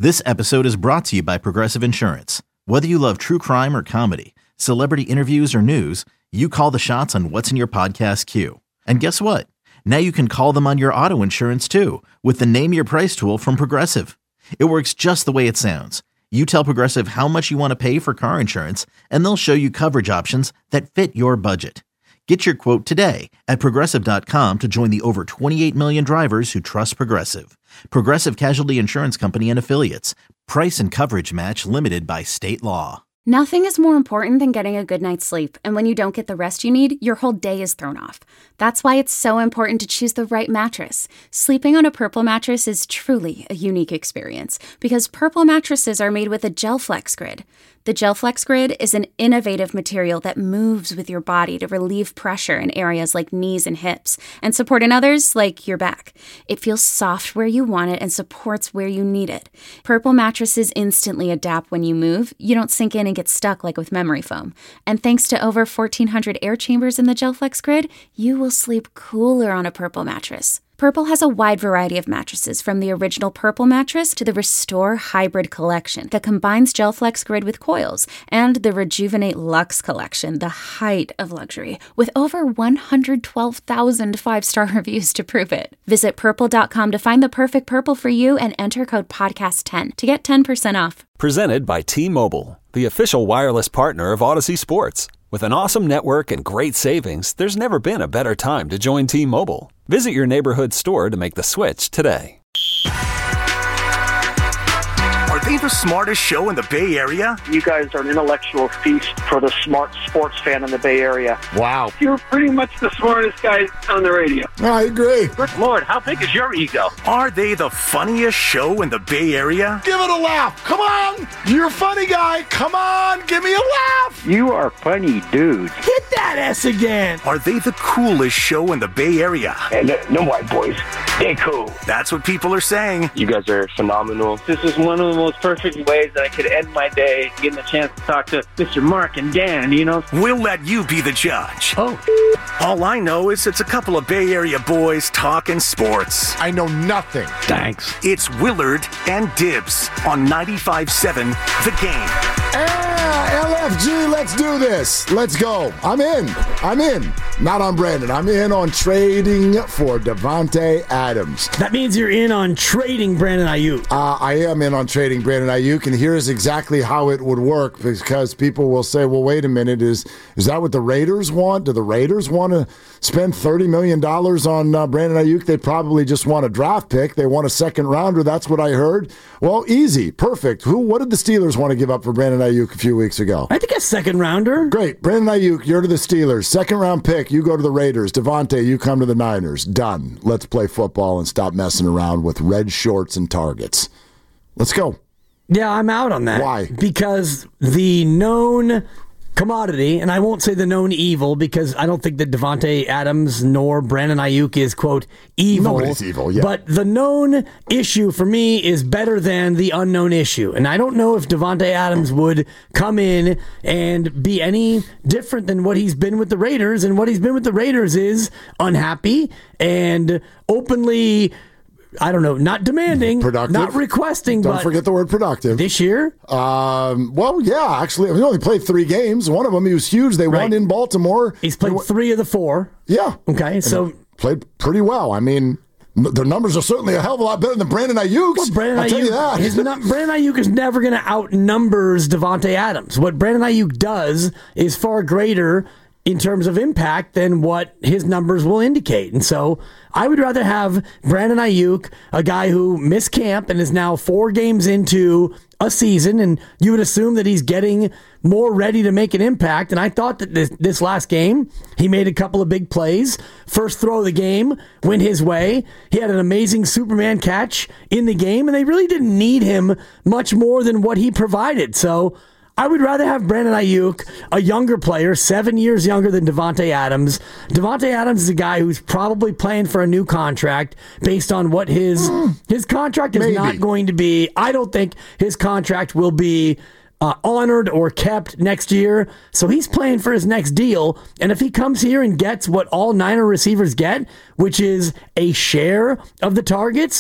This episode is brought to you by Progressive Insurance. Whether you love true crime or comedy, celebrity interviews or news, you call the shots on what's in your podcast queue. And guess what? Now you can call them on your auto insurance too with the Name Your Price tool from Progressive. It works just the way it sounds. You tell Progressive how much you want to pay for car insurance, and they'll show you coverage options that fit your budget. Get your quote today at Progressive.com to join the over 28 million drivers who trust Progressive. Progressive Casualty Insurance Company and Affiliates. Price and coverage match limited by state law. Nothing is more important than getting a good night's sleep, and when you don't get the rest you need, your whole day is thrown off. That's why it's so important to choose the right mattress. Sleeping on a Purple mattress is truly a unique experience because Purple mattresses are made with a GelFlex Grid. The GelFlex Grid is an innovative material that moves with your body to relieve pressure in areas like knees and hips and support in others like your back. It feels soft where you want it and supports where you need it. Purple mattresses instantly adapt when you move. You don't sink in and get stuck like with memory foam. And thanks to over 1,400 air chambers in the GelFlex Grid, you will sleep cooler on a Purple mattress. Purple has a wide variety of mattresses, from the original Purple mattress to the Restore Hybrid collection that combines GelFlex Grid with coils, and the Rejuvenate Luxe collection, the height of luxury, with over 112,000 five-star reviews to prove it. Visit Purple.com to find the perfect Purple for you and enter code PODCAST10 to get 10% off. Presented by T-Mobile, the official wireless partner of Odyssey Sports. With an awesome network and great savings, there's never been a better time to join T-Mobile. Visit your neighborhood store to make the switch today. Are they the smartest show in the Bay Area? You guys are an intellectual feast for the smart sports fan in the Bay Area. Wow. You're pretty much the smartest guys on the radio. I agree. Good Lord, how big is your ego? Are they the funniest show in the Bay Area? Give it a laugh. Come on. You're a funny guy. Come on. Give me a laugh. You are funny, dude. Hit that S again. Are they the coolest show in the Bay Area? And no white boys. They cool. That's what people are saying. You guys are phenomenal. This is one of the most perfect ways that I could end my day, getting a chance to talk to Mr. Mark and Dan, you know? We'll let you be the judge. Oh. All I know is it's a couple of Bay Area boys talking sports. I know nothing. Thanks. It's Willard and Dibs on 95.7 The Game. LFG, let's do this. Let's go. I'm in. Not on Brandon. I'm in on trading for Davante Adams. That means you're in on trading Brandon Ayuk. I am in on trading Brandon Ayuk, and here's exactly how it would work, because people will say, well, wait a minute, is that what the Raiders want? Do the Raiders want to spend $30 million on Brandon Ayuk? They probably just want a draft pick. They want a second rounder. That's what I heard. Well, easy. Perfect. What did the Steelers want to give up for Brandon Ayuk a few weeks ago? I think a second rounder. Great. Brandon Ayuk, you're to the Steelers. Second round pick, you go to the Raiders. Davante, you come to the Niners. Done. Let's play football and stop messing around with red shorts and targets. Let's go. Yeah, I'm out on that. Why? Because the known commodity, and I won't say the known evil, because I don't think that Davante Adams nor Brandon Ayuk is, quote, evil. Nobody's evil, yeah. But the known issue for me is better than the unknown issue. And I don't know if Davante Adams would come in and be any different than what he's been with the Raiders. And what he's been with the Raiders is unhappy and openly, I don't know, not demanding, productive, not requesting. Don't forget the word productive. This year? Well, yeah, actually, he only played 3 games. One of them, he was huge. They won in Baltimore. He's played 3 of the 4. Yeah. Okay, so played pretty well. I mean, their numbers are certainly a hell of a lot better than Brandon Ayuk's. Well, I'll tell you that. Brandon Ayuk is never going to outnumbers Davante Adams. What Brandon Ayuk does is far greater in terms of impact than what his numbers will indicate. And so I would rather have Brandon Ayuk, a guy who missed camp and is now 4 games into a season, and you would assume that he's getting more ready to make an impact. And I thought that this last game, he made a couple of big plays. First throw of the game went his way. He had an amazing Superman catch in the game, and they really didn't need him much more than what he provided. So I would rather have Brandon Ayuk, a younger player, 7 years younger than Davante Adams. Davante Adams is a guy who's probably playing for a new contract based on what his contract is not going to be. I don't think his contract will be honored or kept next year. So he's playing for his next deal. And if he comes here and gets what all Niner receivers get, which is a share of the targets,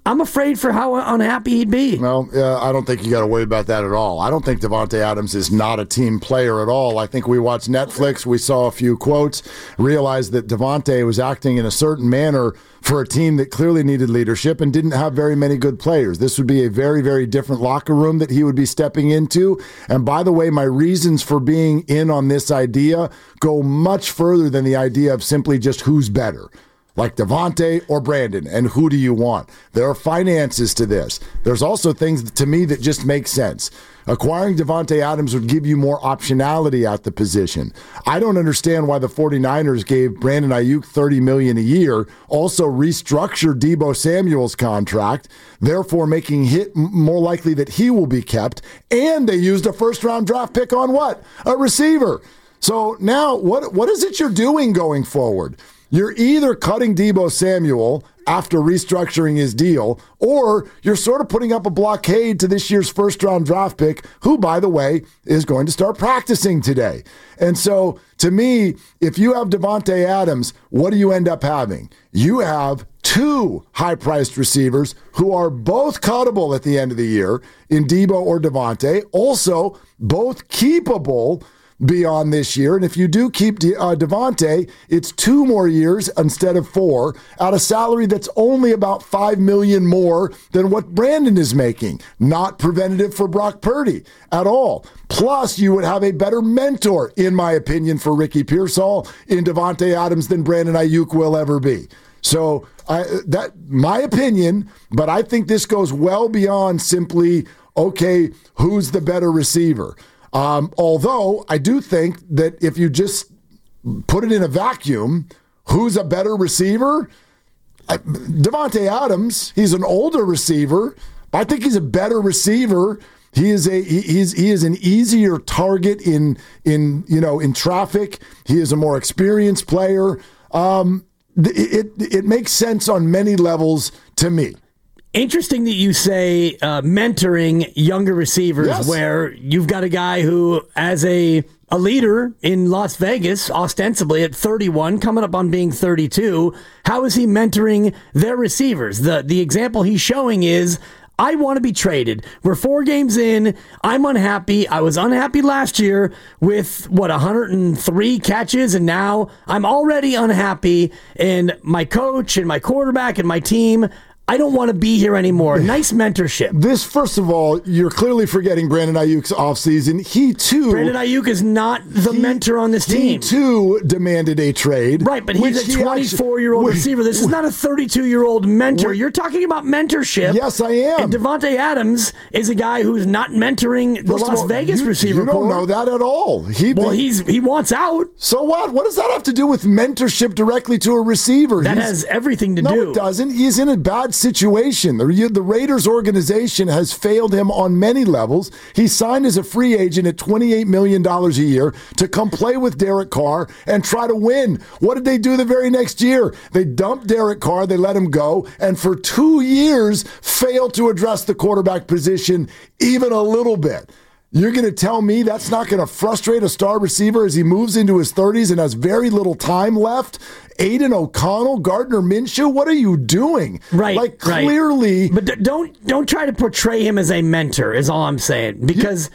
I'm afraid for how unhappy he'd be. Well, I don't think you got to worry about that at all. I don't think Davante Adams is not a team player at all. I think we watched Netflix, we saw a few quotes, realized that Davante was acting in a certain manner for a team that clearly needed leadership and didn't have very many good players. This would be a very, very different locker room that he would be stepping into. And by the way, my reasons for being in on this idea go much further than the idea of simply just who's better, like Davante or Brandon, and who do you want? There are finances to this. There's also things to me that just make sense. Acquiring Davante Adams would give you more optionality at the position. I don't understand why the 49ers gave Brandon Ayuk $30 million a year, also restructured Deebo Samuel's contract, therefore making it more likely that he will be kept, and they used a first-round draft pick on what? A receiver. So now what is it you're doing going forward? You're either cutting Deebo Samuel after restructuring his deal, or you're sort of putting up a blockade to this year's first-round draft pick, who, by the way, is going to start practicing today. And so, to me, if you have Davante Adams, what do you end up having? You have two high-priced receivers who are both cuttable at the end of the year in Deebo or Davante, also both keepable beyond this year. And if you do keep Davante, it's 2 more years instead of 4 at a salary that's only about $5 million more than what Brandon is making. Not preventative for Brock Purdy at all. Plus, you would have a better mentor, in my opinion, for Ricky Pearsall in Davante Adams than Brandon Ayuk will ever be. So that my opinion, but I think this goes well beyond simply, okay, who's the better receiver? Although I do think that if you just put it in a vacuum, who's a better receiver? Davante Adams, he's an older receiver, but I think he's a better receiver. He is an easier target in traffic. He is a more experienced player. It makes sense on many levels to me. Interesting that you say mentoring younger receivers, yes, where you've got a guy who, as a leader in Las Vegas, ostensibly at 31, coming up on being 32, how is he mentoring their receivers? The example he's showing is, I want to be traded. We're 4 games in. I'm unhappy. I was unhappy last year with, 103 catches, and now I'm already unhappy. And my coach and my quarterback and my team, I don't want to be here anymore. Nice mentorship. This, first of all, you're clearly forgetting Brandon Ayuk's offseason. He, too... Brandon Ayuk is not the mentor on this team. He, too, demanded a trade. Right, but he's a 24-year-old receiver. This is not a 32-year-old mentor. You're talking about mentorship. Yes, I am. And Davante Adams is a guy who's not mentoring the Las Vegas receiver. You don't know that at all. He wants out. So what? What does that have to do with mentorship directly to a receiver? That has everything to do. No, it doesn't. He's in a bad situation. The Raiders organization has failed him on many levels. He signed as a free agent at $28 million a year to come play with Derek Carr and try to win. What did they do the very next year? They dumped Derek Carr, they let him go, and for 2 years failed to address the quarterback position even a little bit. You're going to tell me that's not going to frustrate a star receiver as he moves into his 30s and has very little time left? Aiden O'Connell, Gardner Minshew, what are you doing? Right, clearly. But don't try to portray him as a mentor, is all I'm saying, because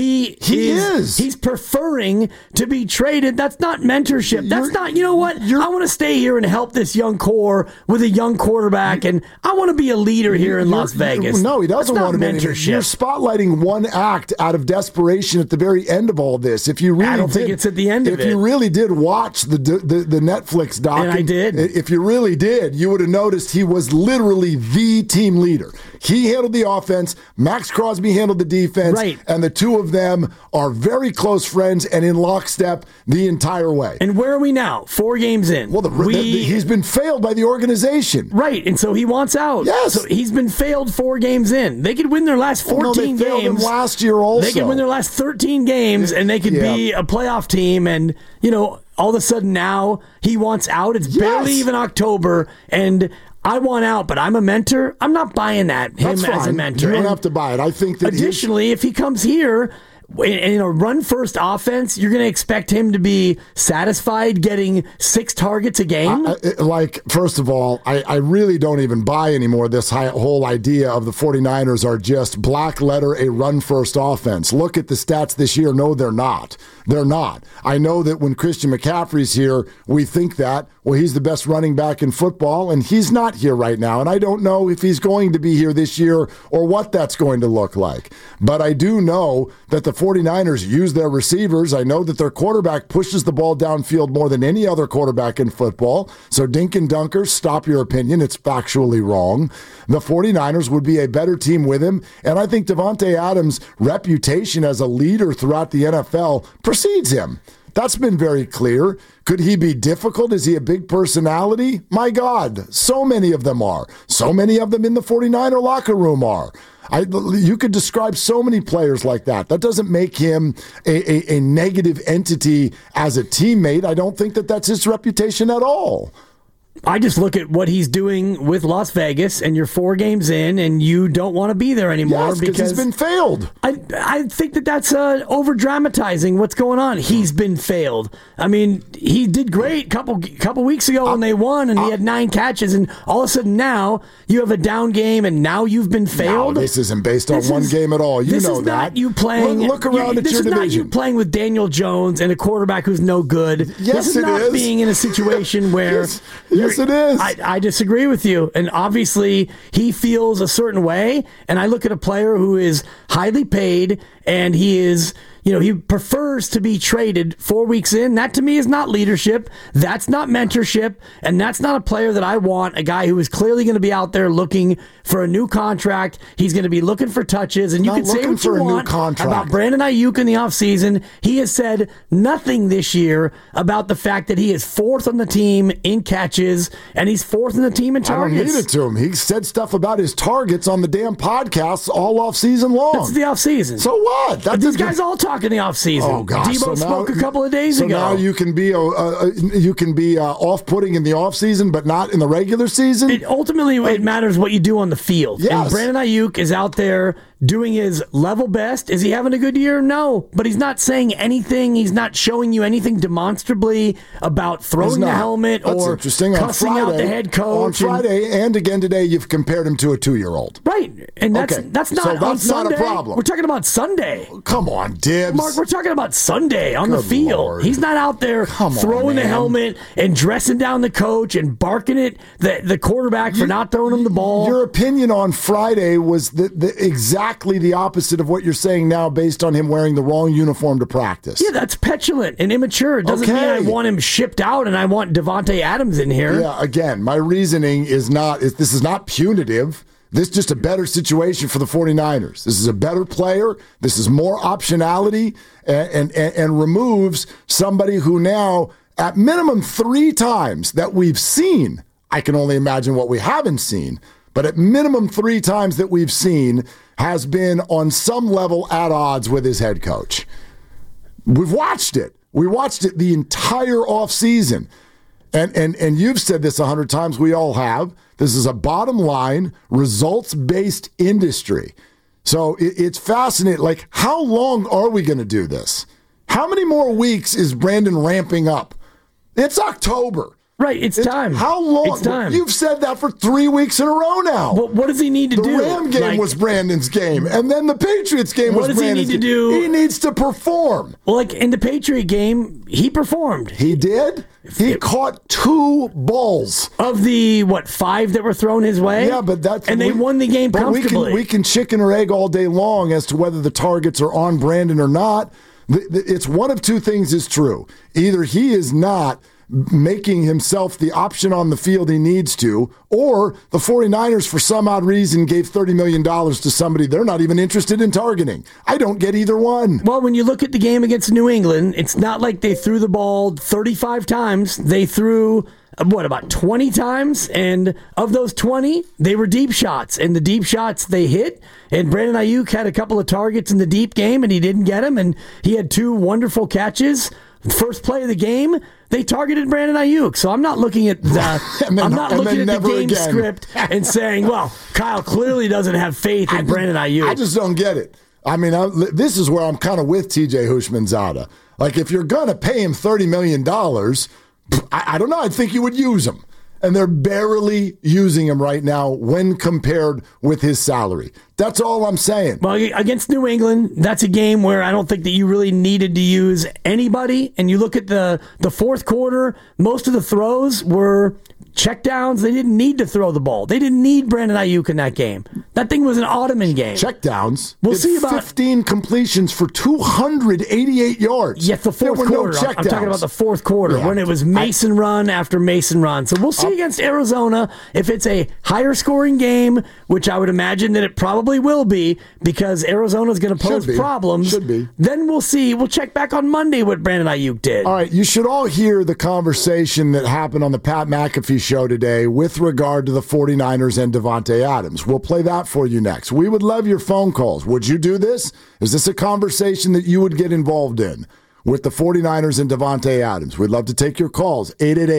he's preferring to be traded. That's not mentorship. That's not, you know what? I want to stay here and help this young core with a young quarterback, and I want to be a leader here in Las Vegas. No, he doesn't want to be mentorship. You're spotlighting one act out of desperation at the very end of all this. If you really I don't think it's at the end of it. If you really did watch the Netflix doc, and I did. If you really did, you would have noticed he was literally the team leader. He handled the offense, Max Crosby handled the defense, right, and the two of them are very close friends and in lockstep the entire way. And where are we now? 4 games in. Well, he's been failed by the organization. Right, and so he wants out. Yes. So he's been failed 4 games in. They could win their last 14 they failed games. Him last year also. They could win their last 13 games, and they could be a playoff team, and, all of a sudden now he wants out. It's barely even October, and I want out, but I'm a mentor. I'm not buying that, him as a mentor. You don't have to buy it. I think that additionally, if he comes here, in a run-first offense, you're going to expect him to be satisfied getting 6 targets a game? First of all, I really don't even buy anymore this whole idea of the 49ers are just black letter a run-first offense. Look at the stats this year. No, they're not. They're not. I know that when Christian McCaffrey's here, we think that, well, he's the best running back in football, and he's not here right now. And I don't know if he's going to be here this year or what that's going to look like. But I do know that the 49ers use their receivers. I know that their quarterback pushes the ball downfield more than any other quarterback in football. So dink and dunkers, stop your opinion. It's factually wrong. The 49ers would be a better team with him. And I think Davante Adams' reputation as a leader throughout the NFL precedes him. That's been very clear. Could he be difficult? Is he a big personality? My God, so many of them are. So many of them in the 49er locker room are. You could describe so many players like that. That doesn't make him a negative entity as a teammate. I don't think that that's his reputation at all. I just look at what he's doing with Las Vegas, and you're 4 games in, and you don't want to be there anymore. Yes, because he's been failed. I think that's over-dramatizing what's going on. He's been failed. I mean, he did great a couple weeks ago when they won, and he had 9 catches, and all of a sudden now you have a down game, and now you've been failed. No, this isn't based on one game at all. You know that. This is not you playing. Look around at your division. This is not you playing with Daniel Jones and a quarterback who's no good. Yes, this is not being in a situation where... Yes, it is. I disagree with you. And obviously, he feels a certain way. And I look at a player who is highly paid, and he is... he prefers to be traded 4 weeks in. That to me is not leadership. That's not mentorship. And that's not a player that I want, a guy who is clearly going to be out there looking for a new contract. He's going to be looking for touches. And you can say what you want about Brandon Ayuk in the offseason. He has said nothing this year about the fact that he is 4th on the team in catches, and he's 4th on the team in targets. I don't need it to him. He said stuff about his targets on the damn podcasts all off season long. That's the offseason. So what? These guys all talk in the offseason. Oh gosh! Debo spoke a couple of days ago. So now you can be off-putting in the offseason, but not in the regular season. It matters what you do on the field. Yes. And Brandon Ayuk is out there doing his level best. Is he having a good year? No, but he's not saying anything. He's not showing you anything demonstrably about throwing the helmet or cussing out the head coach. On Friday and again today, you've compared him to a 2-year-old. Right, and that's not on Sunday. Not a problem. We're talking about Sunday. Come on, Dibs. Mark, we're talking about Sunday on the field. Lord. He's not out there throwing the helmet and dressing down the coach and barking at the quarterback for not throwing him the ball. Your opinion on Friday was exactly the opposite of what you're saying now based on him wearing the wrong uniform to practice. Yeah, that's petulant and immature. It doesn't mean I want him shipped out and I want Davante Adams in here. Yeah, again, my reasoning is this is not punitive. This is just a better situation for the 49ers. This is a better player. This is more optionality and removes somebody who now, at minimum 3 times that we've seen, I can only imagine what we haven't seen, but at minimum 3 times that we've seen has been on some level at odds with his head coach. We've watched it. We watched it the entire offseason. And you've said this 100 times. We all have. This is a bottom line, results-based industry. So it's fascinating. Like, how long are we going to do this? How many more weeks is Brandon ramping up? It's October. Right, it's time. How long? It's time. You've said that for 3 weeks in a row now. What does he need to do? The Ram game was Brandon's game, and then the Patriots game was Brandon's game. What does he need to do? He needs to perform. Well, like in the Patriot game, he performed. He did? He caught 2 balls. Of the, 5 that were thrown his way? Yeah, but that's... And they won the game comfortably. We can chicken or egg all day long as to whether the targets are on Brandon or not. It's one of 2 things is true. Either he is not making himself the option on the field he needs to, or the 49ers, for some odd reason, gave $30 million to somebody they're not even interested in targeting. I don't get either one. Well, when you look at the game against New England, it's not like they threw the ball 35 times. They threw, about 20 times? And of those 20, they were deep shots. And the deep shots they hit. And Brandon Ayuk had a couple of targets in the deep game, and he didn't get them. And he had 2 wonderful catches. First play of the game, they targeted Brandon Ayuk. So I'm not looking at the game script and saying, well, Kyle clearly doesn't have faith in Brandon Ayuk. I just don't get it. I mean, this is where I'm kind of with TJ Houshmandzadeh. Like, if you're going to pay him $30 million, I don't know. I think you would use him. And they're barely using him right now when compared with his salary. That's all I'm saying. Well, against New England, that's a game where I don't think that you really needed to use anybody. And you look at the fourth quarter, most of the throws were checkdowns. They didn't need to throw the ball. They didn't need Brandon Ayuk in that game. That thing was an Ottoman game. Checkdowns. We'll see about 15 completions for 288 yards. Yes, the fourth quarter. No, I'm talking about the fourth quarter when it was Mason run after Mason run. So we'll see against Arizona if it's a higher scoring game, which I would imagine that it probably will be because Arizona's going to pose problems. Should be. Then we'll see. We'll check back on Monday what Brandon Ayuk did. All right, you should all hear the conversation that happened on the Pat McAfee show today with regard to the 49ers and Davante Adams. We'll play that for you next. We would love your phone calls. Would you do this? Is this a conversation that you would get involved in with the 49ers and Davante Adams? We'd love to take your calls.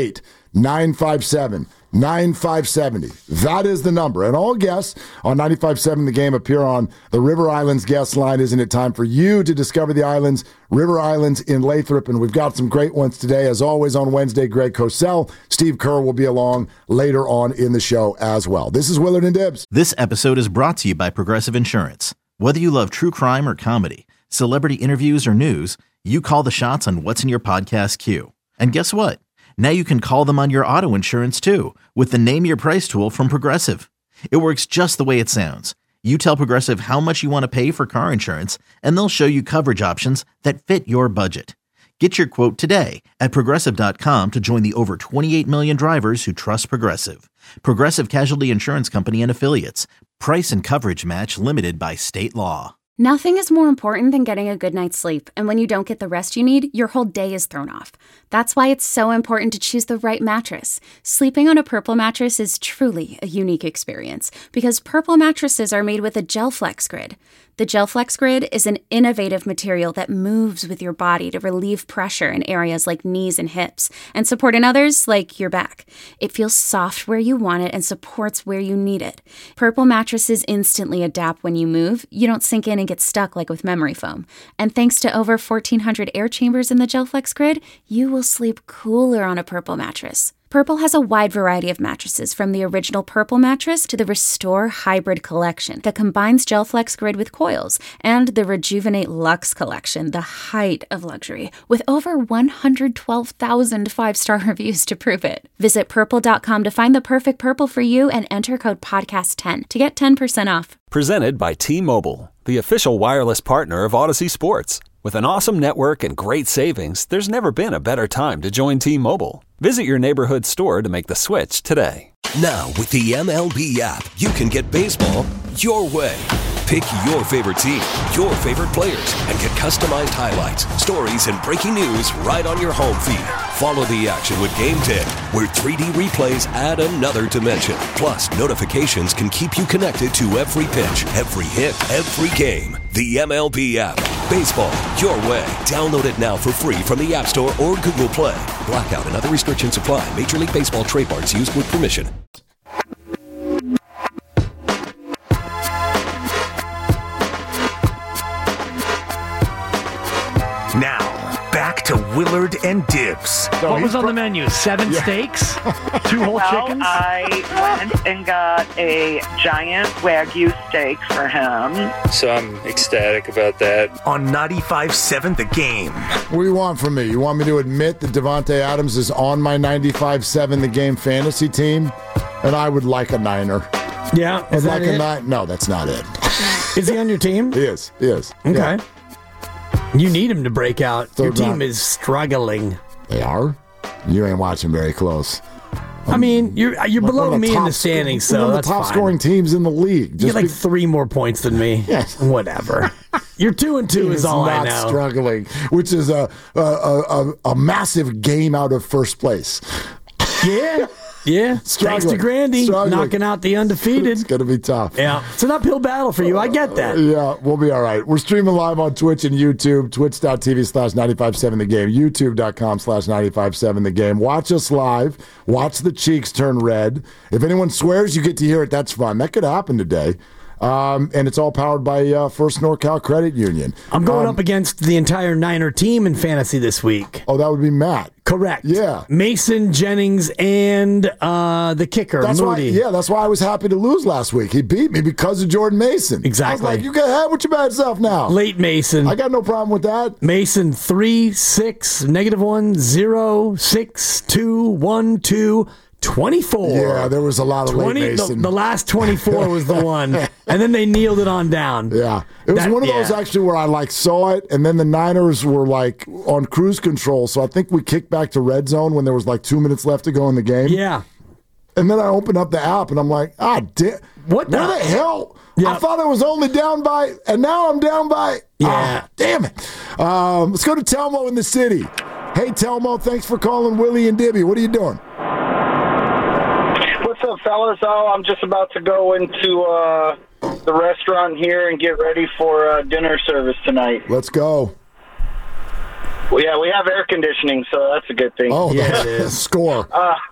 888-957-9570. That is the number. And all guests on 95.7 The Game appear on the River Islands guest line. Isn't it time for you to discover the islands? River Islands in Lathrop. And we've got some great ones today. As always on Wednesday, Greg Cosell. Steve Kerr will be along later on in the show as well. This is Willard and Dibs. This episode is brought to you by Progressive Insurance. Whether you love true crime or comedy, celebrity interviews or news, you call the shots on what's in your podcast queue. And guess what? Now you can call them on your auto insurance too with the Name Your Price tool from Progressive. It works just the way it sounds. You tell Progressive how much you want to pay for car insurance, and they'll show you coverage options that fit your budget. Get your quote today at Progressive.com to join the over 28 million drivers who trust Progressive. Progressive Casualty Insurance Company and Affiliates. Price and coverage match limited by state law. Nothing is more important than getting a good night's sleep, and when you don't get the rest you need, your whole day is thrown off. That's why it's so important to choose the right mattress. Sleeping on a Purple mattress is truly a unique experience because Purple mattresses are made with a GelFlex Grid. The GelFlex Grid is an innovative material that moves with your body to relieve pressure in areas like knees and hips and support in others like your back. It feels soft where you want it and supports where you need it. Purple mattresses instantly adapt when you move. You don't sink in and get stuck like with memory foam. And thanks to over 1,400 air chambers in the GelFlex Grid, you will sleep cooler on a Purple mattress. Purple has a wide variety of mattresses, from the original Purple mattress to the Restore Hybrid collection that combines GelFlex Grid with coils, and the Rejuvenate Luxe collection, the height of luxury, with over 112,000 five-star reviews to prove it. Visit Purple.com to find the perfect Purple for you and enter code PODCAST10 to get 10% off. Presented by T-Mobile, the official wireless partner of Odyssey Sports. With an awesome network and great savings, there's never been a better time to join T-Mobile. Visit your neighborhood store to make the switch today. Now, with the MLB app, you can get baseball your way. Pick your favorite team, your favorite players, and get customized highlights, stories, and breaking news right on your home feed. Follow the action with Game Day, where 3D replays add another dimension. Plus, notifications can keep you connected to every pitch, every hit, every game. The MLB app. Baseball your way. Download it now for free from the App Store or Google Play. Blackout and other restrictions apply. Major League Baseball trademarks used with permission. Now, back to Willard and Dibs. What was on the menu? 7 steaks? 2 whole chickens? I went and got a giant Wagyu steak for him. So I'm ecstatic about that. On 95.7 The Game. What do you want from me? You want me to admit that Davante Adams is on my 95.7 The Game fantasy team? And I would like a Niner. Yeah. Is that like it? a nine? No, that's not it. Is he on your team? He is. He is. Okay. Yeah. You need him to break out. So your team is struggling. They are? You ain't watching very close. I mean, you're below me in the standings, so one of that's the top fine. scoring teams in the league. You get like 3 more points than me. Yes. Whatever. You're 2-2 is all I know. Not struggling, which is a massive game out of first place. Yeah. Yeah, thanks to Grandy knocking out the undefeated. It's going to be tough. Yeah, it's an uphill battle for you. I get that. Yeah, we'll be all right. We're streaming live on Twitch and YouTube, twitch.tv/957 The Game, youtube.com/957 The Game. Watch us live. Watch the cheeks turn red. If anyone swears you get to hear it, that's fun. That could happen today. And it's all powered by First NorCal Credit Union. I'm going up against the entire Niner team in fantasy this week. Oh, that would be Matt. Correct. Yeah. Mason, Jennings, and the kicker, Moody. That's why I was happy to lose last week. He beat me because of Jordan Mason. Exactly. I was like, you can have with your bad stuff now. Late Mason. I got no problem with that. Mason 3, 6, -1, 0, 6, 2, 1, 2, 24. Yeah, there was a lot of late Mason. The last 24 was the one, and then they kneeled it on down. Yeah, it was one of those actually where I saw it, and then the Niners were on cruise control. So I think we kicked back to red zone when there was 2 minutes left to go in the game. Yeah, and then I opened up the app and I'm like, what the hell? Yeah. I thought I was only down by, and now I'm down by. Yeah, damn it. Let's go to Telmo in the city. Hey, Telmo, thanks for calling Willie and Dibby. What are you doing? What's up, fellas? Oh, I'm just about to go into the restaurant here and get ready for dinner service tonight. Let's go. Well, yeah, we have air conditioning, so that's a good thing. Oh, yeah, it is. Score.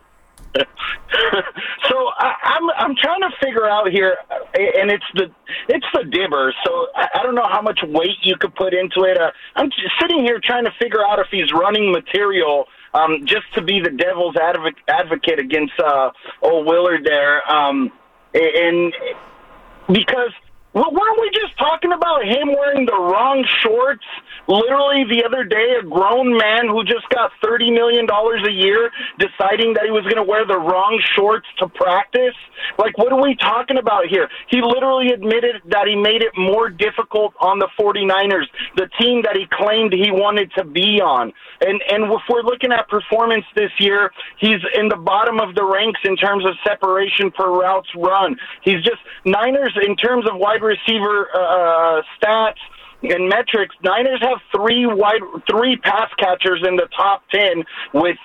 So I'm trying to figure out here, and it's the dibber. So I don't know how much weight you could put into it. I'm just sitting here trying to figure out if he's running material. Just to be the devil's advocate against old Willard there. And because weren't we just talking about him wearing the wrong shorts? Literally the other day, a grown man who just got $30 million a year deciding that he was going to wear the wrong shorts to practice? What are we talking about here? He literally admitted that he made it more difficult on the 49ers, the team that he claimed he wanted to be on. And if we're looking at performance this year, he's in the bottom of the ranks in terms of separation per routes run. He's just Niners in terms of wide receiver stats and metrics. Niners have three pass catchers in the top 10 with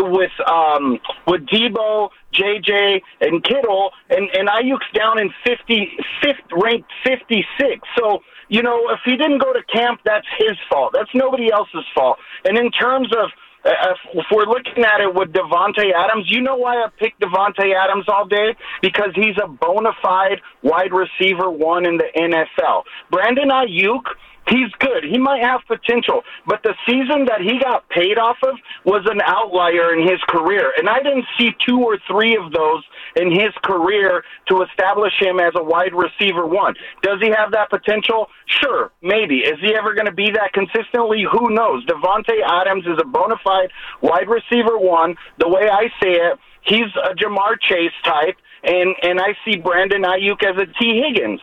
Debo, JJ, and Kittle, and Ayuk's down in ranked 56. So, if he didn't go to camp, that's his fault. That's nobody else's fault. And in terms of if we're looking at it with Davante Adams, you know why I picked Davante Adams all day? Because he's a bona fide wide receiver one in the NFL. Brandon Ayuk, he's good. He might have potential. But the season that he got paid off of was an outlier in his career. And I didn't see 2 or 3 of those in his career to establish him as a wide receiver one. Does he have that potential? Sure, maybe. Is he ever going to be that consistently? Who knows? Davante Adams is a bona fide wide receiver one. The way I say it, he's a Jamar Chase type, and I see Brandon Ayuk as a T. Higgins.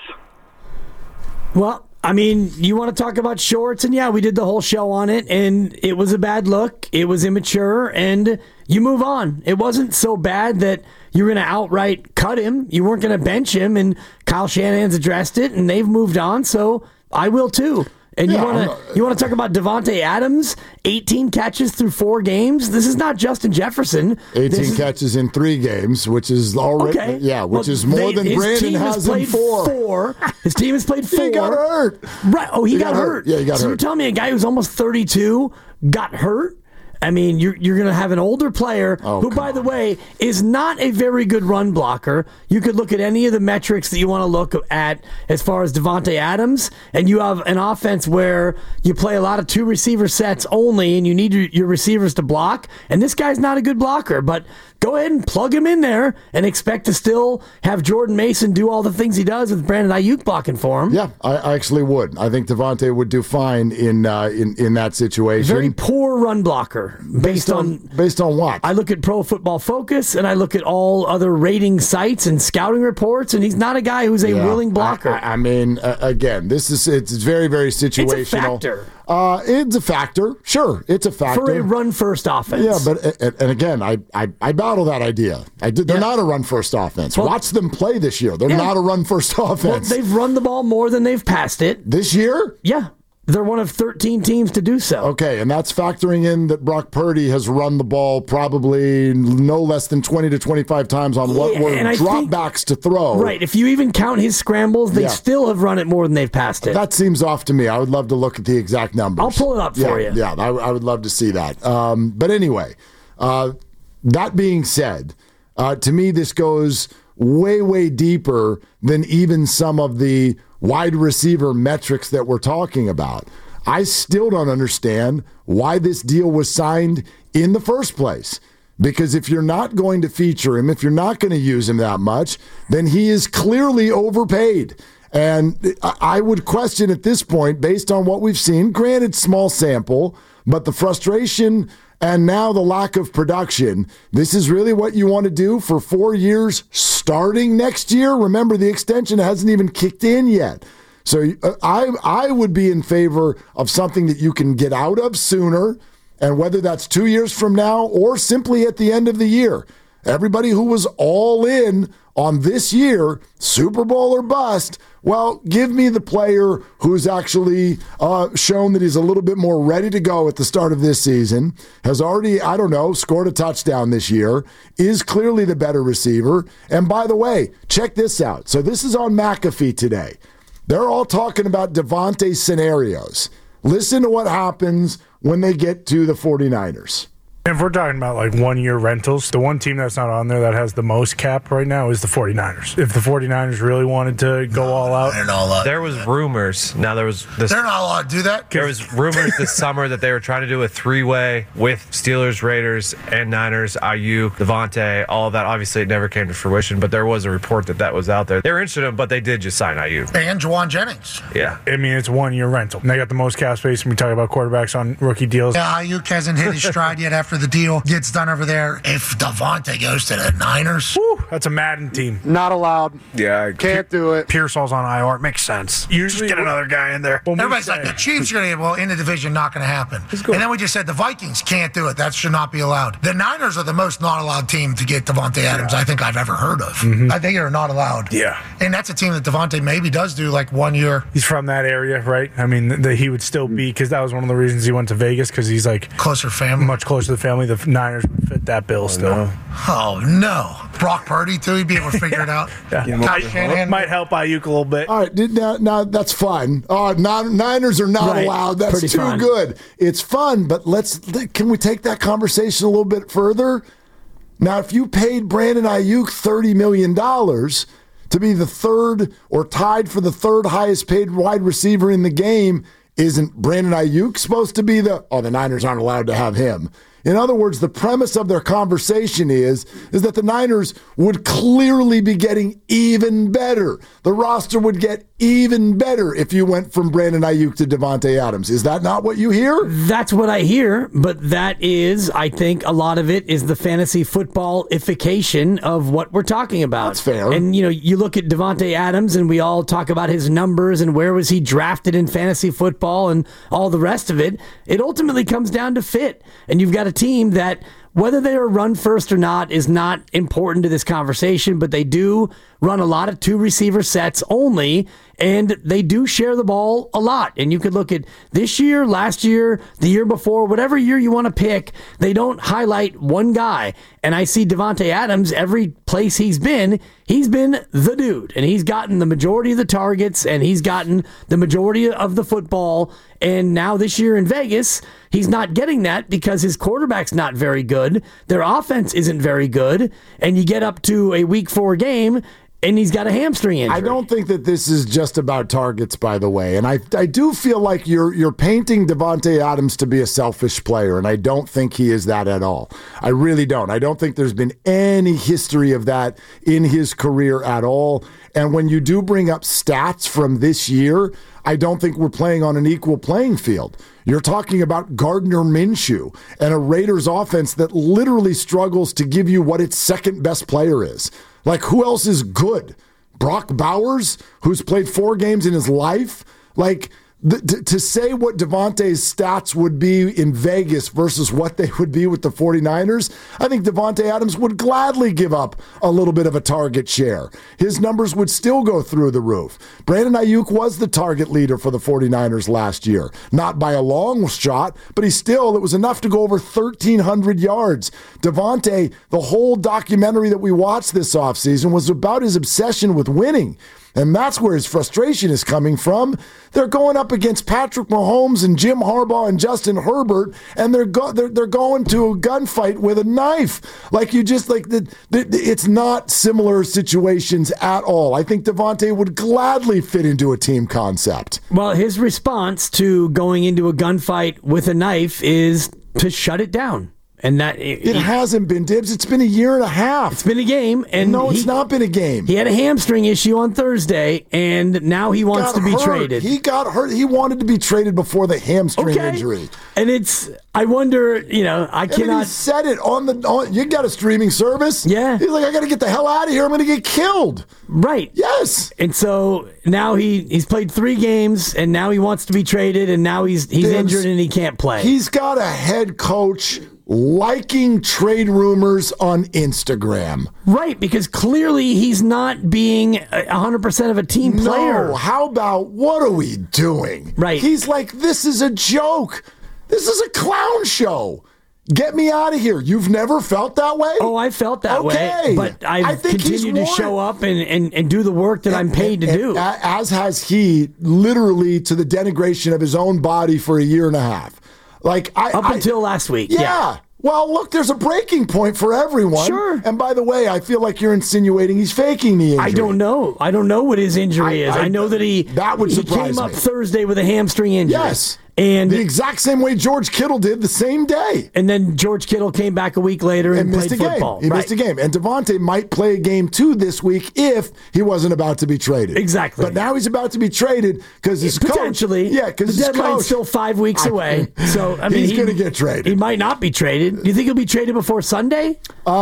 Well, I mean, you want to talk about shorts, and yeah, we did the whole show on it, and it was a bad look. It was immature, and you move on. It wasn't so bad that you were going to outright cut him. You weren't going to bench him, and Kyle Shanahan's addressed it, and they've moved on, so I will too. And you want to talk about Davante Adams, 18 catches through 4 games? This is not Justin Jefferson. 18 catches in 3 games, which is already which is more than Brandon has in 4. His team has played 4. He got hurt. Right. Oh, he got hurt. Yeah, he got hurt. So you're telling me a guy who's almost 32 got hurt? I mean, you're going to have an older player who, by the way, is not a very good run blocker. You could look at any of the metrics that you want to look at as far as Davante Adams, and you have an offense where you play a lot of 2 receiver sets only, and you need your receivers to block, and this guy's not a good blocker, but go ahead and plug him in there and expect to still have Jordan Mason do all the things he does with Brandon Ayuk blocking for him. Yeah, I actually would. I think Davante would do fine in that situation. Very poor run blocker. Based on what? I look at Pro Football Focus, and I look at all other rating sites and scouting reports, and he's not a guy who's a willing blocker. I mean, again, it's very, very situational. It's a factor. It's a factor. Sure, it's a factor. For a run-first offense. Yeah, but and again, I battle that idea. They're not a run-first offense. Well, watch them play this year. They're not a run-first offense. Well, they've run the ball more than they've passed it. This year? Yeah. They're one of 13 teams to do so. Okay, and that's factoring in that Brock Purdy has run the ball probably no less than 20 to 25 times on what were dropbacks to throw. Right, if you even count his scrambles, they still have run it more than they've passed it. That seems off to me. I would love to look at the exact numbers. I'll pull it up for you. Yeah, I would love to see that. But anyway, that being said, to me this goes way, way deeper than even some of the wide receiver metrics that we're talking about. I still don't understand why this deal was signed in the first place. Because if you're not going to feature him, if you're not going to use him that much, then he is clearly overpaid. And I would question at this point, based on what we've seen, granted small sample, but the frustration and now the lack of production, this is really what you want to do for 4 years starting next year? Remember, the extension hasn't even kicked in yet. So I would be in favor of something that you can get out of sooner, and whether that's 2 years from now or simply at the end of the year. Everybody who was all in on this year, Super Bowl or bust, well, give me the player who's actually shown that he's a little bit more ready to go at the start of this season, has already, scored a touchdown this year, is clearly the better receiver. And by the way, check this out. So this is on McAfee today. They're all talking about Davante scenarios. Listen to what happens when they get to the 49ers. If we're talking about like 1 year rentals, the one team that's not on there that has the most cap right now is the 49ers. If the 49ers really wanted to go all out. There was rumors. Now there was this. They're not allowed to do that. There was rumors this summer that they were trying to do a 3-way with Steelers, Raiders, and Niners, Ayuk, Davante, all of that. Obviously, it never came to fruition, but there was a report that was out there. They were interested in him, but they did just sign Ayuk. And Juwan Jennings. Yeah. I mean, it's 1 year rental. And they got the most cap space, and we talk about quarterbacks on rookie deals. Yeah, Ayuk hasn't hit his stride yet after the deal gets done over there. If Davante goes to the Niners. Woo, that's a Madden team. Not allowed. Yeah. Can't do it. Pearsall's on IR. It makes sense. Usually just get another guy in there. Everybody's like, the Chiefs are going to get, well, in the division, not going to happen. And then we just said the Vikings can't do it. That should not be allowed. The Niners are the most not allowed team to get Davante Adams I think I've ever heard of. Mm-hmm. I think they're not allowed. Yeah. And that's a team that Davante maybe does do like 1 year. He's from that area, right? I mean, he would still be, because that was one of the reasons he went to Vegas, because he's like closer family. Much closer to the family. The Niners would fit that bill still. No. Oh, no. Brock Purdy, too. He'd be able to figure it out. Might help Ayuk a little bit. All right, now that's fun. Niners are not allowed. That's Pretty too fun. good. It's fun, but can we take that conversation a little bit further? Now, if you paid Brandon Ayuk $30 million to be the third or tied for the third highest paid wide receiver in the game, isn't Brandon Ayuk supposed to be the Niners aren't allowed to have him? In other words, the premise of their conversation is that the Niners would clearly be getting even better. The roster would get even better if you went from Brandon Ayuk to Davante Adams. Is that not what you hear? That's what I hear, but that is, I think, a lot of it is the fantasy football-ification of what we're talking about. That's fair. And, you look at Davante Adams, and we all talk about his numbers and where was he drafted in fantasy football and all the rest of it. It ultimately comes down to fit. And you've got a team that, whether they are run first or not, is not important to this conversation, but they do run a lot of 2 receiver sets only, and they do share the ball a lot. And you could look at this year, last year, the year before, whatever year you want to pick, they don't highlight one guy. And I see Davante Adams, every place he's been the dude. And he's gotten the majority of the targets, and he's gotten the majority of the football. And now this year in Vegas, he's not getting that because his quarterback's not very good. Their offense isn't very good. And you get up to a week 4 game, and he's got a hamstring injury. I don't think that this is just about targets, by the way. And I do feel like you're painting Davante Adams to be a selfish player, and I don't think he is that at all. I really don't. I don't think there's been any history of that in his career at all. And when you do bring up stats from this year, I don't think we're playing on an equal playing field. You're talking about Gardner Minshew and a Raiders offense that literally struggles to give you what its second best player is. Like, who else is good? Brock Bowers, who's played 4 games in his life? Like, to say what Davante's stats would be in Vegas versus what they would be with the 49ers, I think Davante Adams would gladly give up a little bit of a target share. His numbers would still go through the roof. Brandon Ayuk was the target leader for the 49ers last year. Not by a long shot, but it was enough to go over 1,300 yards. Davante, the whole documentary that we watched this offseason was about his obsession with winning. And that's where his frustration is coming from. They're going up against Patrick Mahomes and Jim Harbaugh and Justin Herbert, and they're going to a gunfight with a knife. It's not similar situations at all. I think Davante would gladly fit into a team concept. Well, his response to going into a gunfight with a knife is to shut it down. And that it hasn't been, Dibs. It's been a year and a half. It's been a game, and no, it's not been a game. He had a hamstring issue on Thursday, and now he wants to be traded. He got hurt. He wanted to be traded before the hamstring injury. And I wonder, I cannot. He said it you got a streaming service? Yeah. He's like, I got to get the hell out of here. I'm going to get killed. Right. Yes. And so now he's played 3 games, and now he wants to be traded, and now he's injured and he can't play. He's got a head coach liking trade rumors on Instagram. Right, because clearly he's not being 100% of a team player. No, how about, what are we doing? Right. He's like, this is a joke. This is a clown show. Get me out of here. You've never felt that way? Oh, I felt that way. But I continue to show up and do the work that I'm paid to do. As has he, literally to the denigration of his own body for a year and a half. Up until last week. Yeah. Well, look, there's a breaking point for everyone. Sure. And by the way, I feel like you're insinuating he's faking the injury. I don't know. I don't know what his injury is. I know that that would surprise came up me. Thursday with a hamstring injury. Yes. And the exact same way George Kittle did the same day. And then George Kittle came back a week later and missed played a football. Game. He missed a game. And Davante might play a game too this week if he wasn't about to be traded. Exactly. But now he's about to be traded because his potentially. Coach. Yeah, because the deadline's still 5 weeks away. So he's going to get traded. He might not be traded. Do you think he'll be traded before Sunday?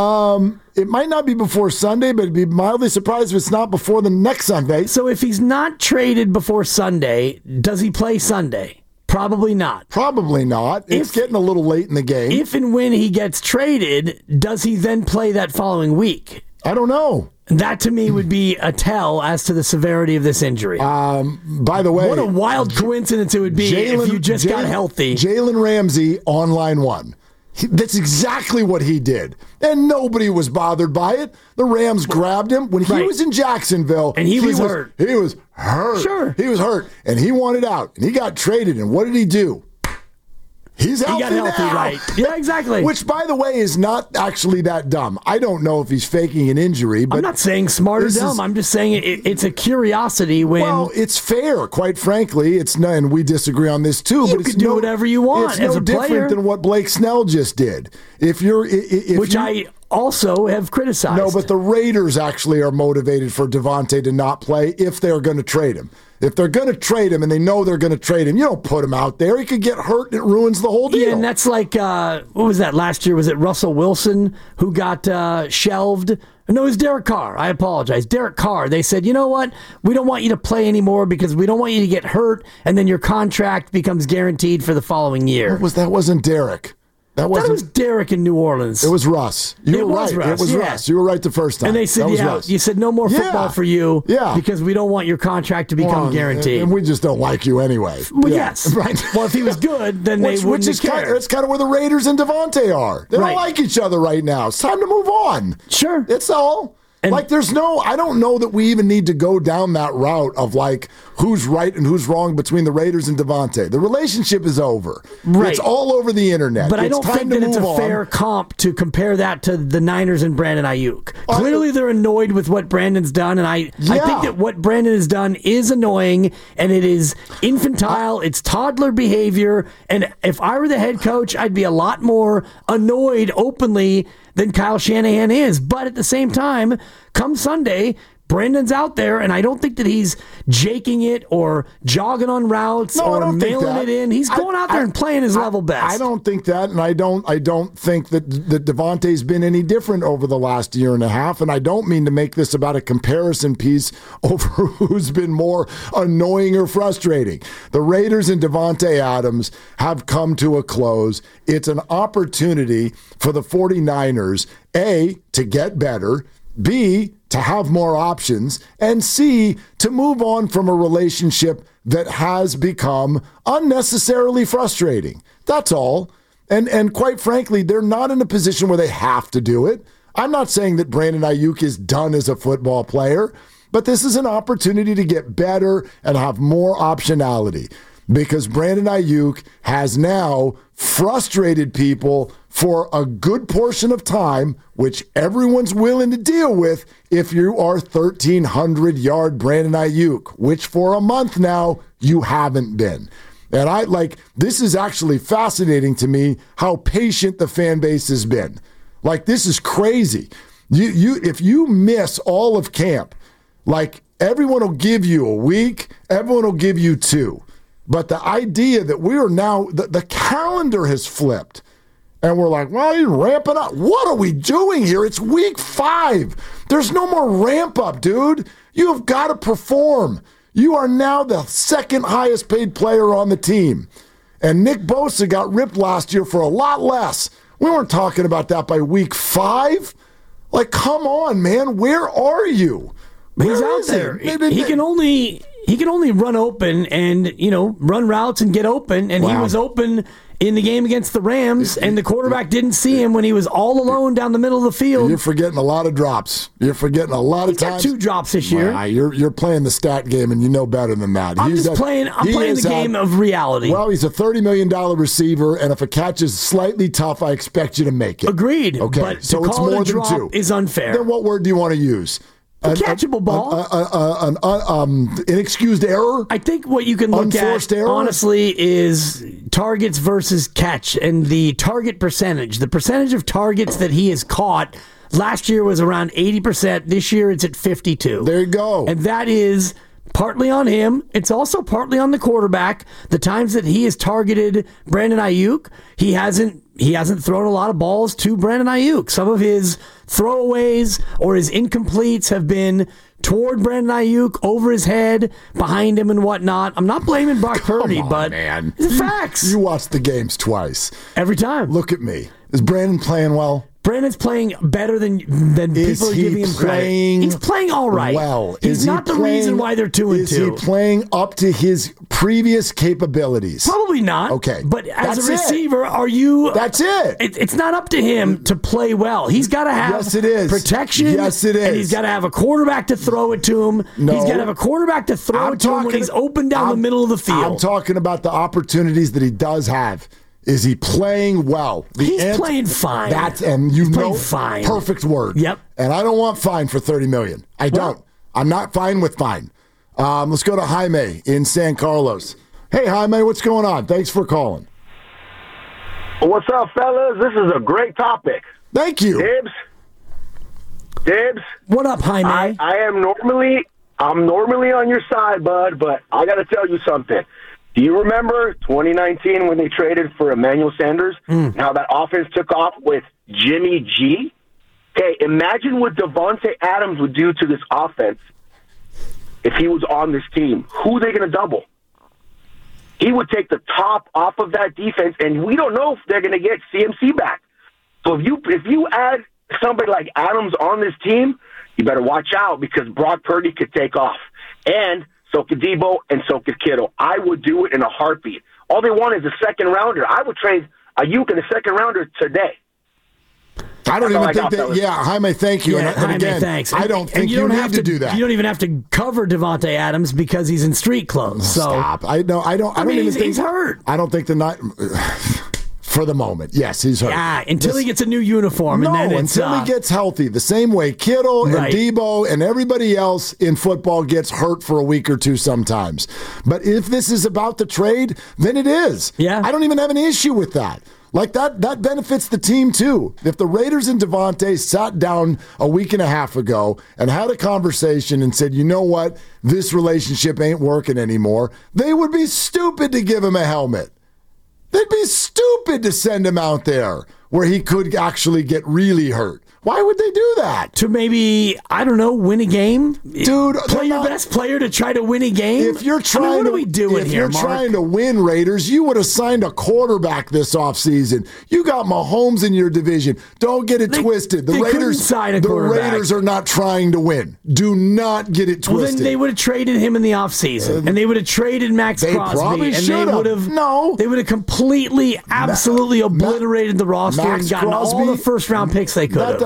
It might not be before Sunday, but I'd be mildly surprised if it's not before the next Sunday. So if he's not traded before Sunday, does he play Sunday? Probably not. Probably not. It's getting a little late in the game. If and when he gets traded, does he then play that following week? I don't know. That to me would be a tell as to the severity of this injury. By the way, what a wild coincidence it would be if you just got healthy. Jalen Ramsey on line 1. That's exactly what he did. And nobody was bothered by it. The Rams grabbed him when he was in Jacksonville. And he was hurt. He was hurt. Sure. He was hurt. And he wanted out. And he got traded. And what did he do? He's healthy. He got healthy, now. right? Yeah, exactly. Which, by the way, is not actually that dumb. I don't know if he's faking an injury. But I'm not saying smart or dumb. I'm just saying it's a curiosity when... Well, it's fair, quite frankly. It's not, and we disagree on this too. You but it's can do whatever you want as a player. It's no different than what Blake Snell just did. I also have criticized. No, but the Raiders actually are motivated for Davante to not play if they're going to trade him. If they're going to trade him and they know they're going to trade him, you don't put him out there. He could get hurt and it ruins the whole deal. Yeah, and that's like, what was that last year? Was it Russell Wilson who got shelved? No, it was Derek Carr. I apologize. Derek Carr. They said, you know what? We don't want you to play anymore because we don't want you to get hurt, and then your contract becomes guaranteed for the following year. That wasn't Derek. That was Derek in New Orleans. It was Russ. You were right. It was Russ. You were right the first time. And they said, you said no more football for you because we don't want your contract to become guaranteed. And we just don't like you anyway. Well, yes. Right. Well, if he was good, then they wouldn't care. That's kind of where the Raiders and Davante are. They don't like each other right now. It's time to move on. Sure. It's all. And I don't know that we even need to go down that route of who's right and who's wrong between the Raiders and Davante. The relationship is over. Right. It's all over the internet. But I don't think that it's a fair comp to compare that to the Niners and Brandon Ayuk. Clearly they're annoyed with what Brandon's done, and I think that what Brandon has done is annoying, and it is infantile, it's toddler behavior, and if I were the head coach, I'd be a lot more annoyed openly than Kyle Shanahan is. But at the same time, come Sunday, Brandon's out there, and I don't think that he's jaking it or jogging on routes or mailing it in. He's going out there and playing his level best. I don't think that, and I don't think that Davante's been any different over the last year and a half, and I don't mean to make this about a comparison piece over who's been more annoying or frustrating. The Raiders and Davante Adams have come to a close. It's an opportunity for the 49ers, A, to get better, B, to have more options, and C, to move on from a relationship that has become unnecessarily frustrating. That's all. And quite frankly, they're not in a position where they have to do it. I'm not saying that Brandon Ayuk is done as a football player, but this is an opportunity to get better and have more optionality because Brandon Ayuk has now frustrated people for a good portion of time, which everyone's willing to deal with if you are 1,300-yard Brandon Ayuk, which for a month now you haven't been. And this is actually fascinating to me how patient the fan base has been. Like, this is crazy. If you miss all of camp, everyone will give you a week, everyone will give you 2. But the idea that we are now, the calendar has flipped. And we're like, well, you're ramping up. What are we doing here? It's week 5. There's no more ramp up, dude. You have got to perform. You are now the second highest paid player on the team. And Nick Bosa got ripped last year for a lot less. We weren't talking about that by week 5. Come on, man. Where are you? He's out there. He can only run open and, run routes and get open. And he was open in the game against the Rams, and the quarterback didn't see him when he was all alone down the middle of the field. You're forgetting a lot of drops. You're forgetting a lot of times. He's got 2 drops this year. You're playing the stat game, and you know better than that. I'm playing the game of reality. Well, he's a $30 million receiver, and if a catch is slightly tough, I expect you to make it. Agreed. Okay, but so it's more than 2. Is unfair. Then what word do you want to use? A catchable ball. An inexcused error? I think what you can look at, honestly, is targets versus catch and the target percentage. The percentage of targets that he has caught last year was around 80%. This year it's at 52%. There you go. And that is partly on him. It's also partly on the quarterback. The times that he has targeted Brandon Ayuk, he hasn't thrown a lot of balls to Brandon Ayuk. Some of his throwaways or his incompletes have been toward Brandon Ayuk, over his head, behind him, and whatnot. I'm not blaming Brock Purdy, but man. It's facts. You watched the games twice. Every time. Look at me. Is Brandon playing well? Brandon's playing better than people are giving him credit. He's playing all right. Well, he's not the reason why they're 2-2. Is he playing up to his previous capabilities? Probably not. Okay, but as a receiver, are you? That's it. It's not up to him to play well. He's got to have protection. Yes, it is. And he's got to have a quarterback to throw it to him. No, he's got to have a quarterback to throw it to him when he's open down the middle of the field. I'm talking about the opportunities that he does have. Is he playing well? He's playing fine. Fine. Perfect word. Yep. And I don't want fine for $30 million. I don't. I'm not fine with fine. Let's go to Jaime in San Carlos. Hey, Jaime, what's going on? Thanks for calling. What's up, fellas? This is a great topic. Thank you. Dibs. What up, Jaime? I'm normally on your side, bud, but I got to tell you something. Do you remember 2019 when they traded for Emmanuel Sanders and how that offense took off with Jimmy G? Okay, imagine what Davante Adams would do to this offense if he was on this team. Who are they going to double? He would take the top off of that defense, and we don't know if they're going to get CMC back. So if you add somebody like Adams on this team, you better watch out because Brock Purdy could take off. And so could Debo, and so could Kittle. I would do it in a heartbeat. All they want is a second rounder. I would trade Ayuk in a second rounder today. I don't even think that. Yeah, Jaime, thank you. Yeah, and again, thanks. I don't think you need to do that. You don't even have to cover Davante Adams because he's in street clothes. So stop. I don't even think he's hurt. I don't think for the moment. Yes, he's hurt. Yeah, until he gets a new uniform. No, and then until he gets healthy. The same way Kittle and Debo and everybody else in football gets hurt for a week or two sometimes. But if this is about the trade, then it is. Yeah. I don't even have an issue with that. Like that benefits the team too. If the Raiders and Davante sat down a week and a half ago and had a conversation and said, you know what, this relationship ain't working anymore, they would be stupid to give him a helmet. They'd be stupid to send him out there where he could actually get really hurt. Why would they do that? To maybe, I don't know, win a game? Dude, play your best player to try to win a game? If you're trying what are we doing if here, you're Mark? trying to win, Raiders, you would have signed a quarterback this offseason. You got Mahomes in your division. Don't get it twisted. The Raiders are not trying to win. Do not get it twisted. Well, then they would have traded him in the offseason. And they would have traded Max Crosby. They would have completely, absolutely obliterated the roster and gotten all the first-round picks they could have.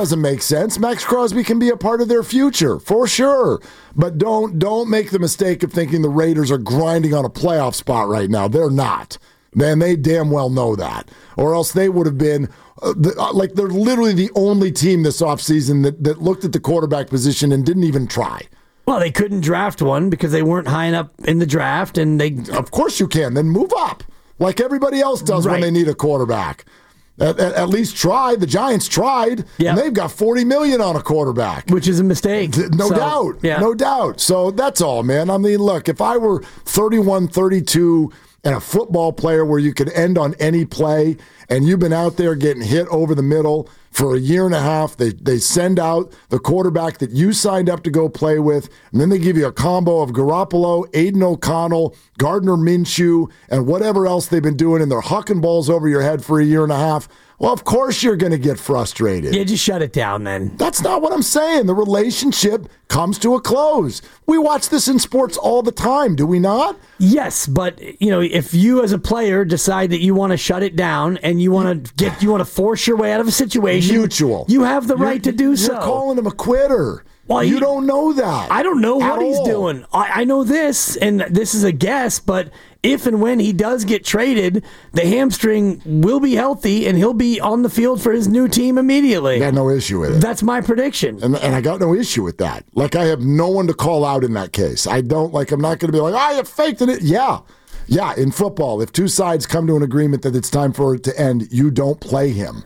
doesn't make sense. Max Crosby can be a part of their future, for sure. But don't make the mistake of thinking the Raiders are grinding on a playoff spot right now. They're not. Man, they damn well know that. Or else they would have been, they're literally the only team this offseason that looked at the quarterback position and didn't even try. Well, they couldn't draft one because they weren't high enough in the draft. And Of course you can. Then move up like everybody else does when they need a quarterback. At least try. The Giants tried, and they've got $40 million on a quarterback. Which is a mistake. No doubt. Yeah. No doubt. So that's all, man. I mean, look, if I were 31, 32 and a football player where you could end on any play, and you've been out there getting hit over the middle for a year and a half, they send out the quarterback that you signed up to go play with, and then they give you a combo of Garoppolo, Aiden O'Connell, Gardner Minshew, and whatever else they've been doing, and they're hucking balls over your head for a year and a half. Well, of course you're going to get frustrated. Yeah, just shut it down then. That's not what I'm saying. The relationship comes to a close. We watch this in sports all the time, do we not? Yes, but if you as a player decide that you want to shut it down and you want to force your way out of a situation, mutual. You have the right to do so. You're calling him a quitter. Well, you don't know that. I don't know what he's doing. I know this, and this is a guess, but if and when he does get traded, the hamstring will be healthy, and he'll be on the field for his new team immediately. I got no issue with it. That's my prediction. And I got no issue with that. Like, I have no one to call out in that case. I'm not going to be like, you faked it. Yeah, in football, if two sides come to an agreement that it's time for it to end, you don't play him.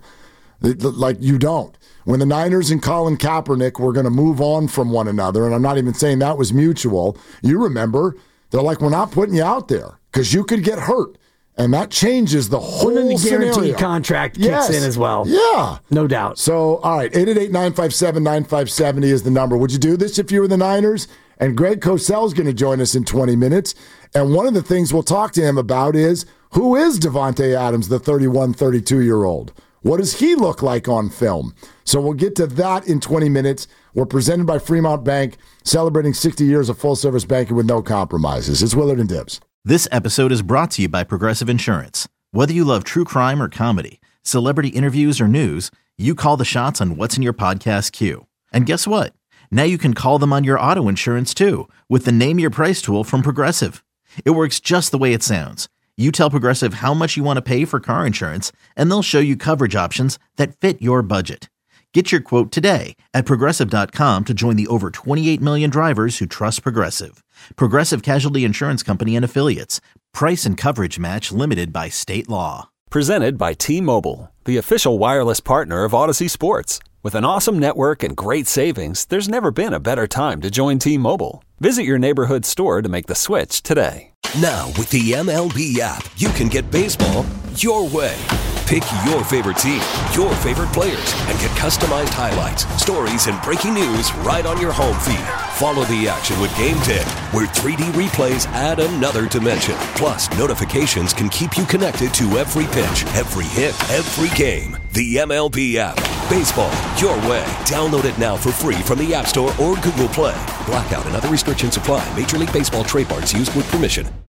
You don't. When the Niners and Colin Kaepernick were going to move on from one another, and I'm not even saying that was mutual, you remember, they're like, we're not putting you out there because you could get hurt. And that changes the whole scenario. The guaranteed scenario. contract kicks in as well. Yeah. No doubt. So, all right, 888-957-9570 is the number. Would you do this if you were the Niners? And Greg Cosell's going to join us in 20 minutes. And one of the things we'll talk to him about is, who is Davante Adams, the 31, 32-year-old? What does he look like on film? So we'll get to that in 20 minutes. We're presented by Fremont Bank, celebrating 60 years of full-service banking with no compromises. It's Willard and Dibs. This episode is brought to you by Progressive Insurance. Whether you love true crime or comedy, celebrity interviews or news, you call the shots on what's in your podcast queue. And guess what? Now you can call them on your auto insurance too with the Name Your Price tool from Progressive. It works just the way it sounds. You tell Progressive how much you want to pay for car insurance, and they'll show you coverage options that fit your budget. Get your quote today at Progressive.com to join the over 28 million drivers who trust Progressive. Progressive Casualty Insurance Company and Affiliates. Price and coverage match limited by state law. Presented by T-Mobile, the official wireless partner of Odyssey Sports. With an awesome network and great savings, there's never been a better time to join T-Mobile. Visit your neighborhood store to make the switch today. Now, with the MLB app, you can get baseball your way. Pick your favorite team, your favorite players, and get customized highlights, stories, and breaking news right on your home feed. Follow the action with Game Day, where 3D replays add another dimension. Plus, notifications can keep you connected to every pitch, every hit, every game. The MLB app. Baseball your way. Download it now for free from the App Store or Google Play. Blackout and other restrictions apply. Major League Baseball trademarks used with permission.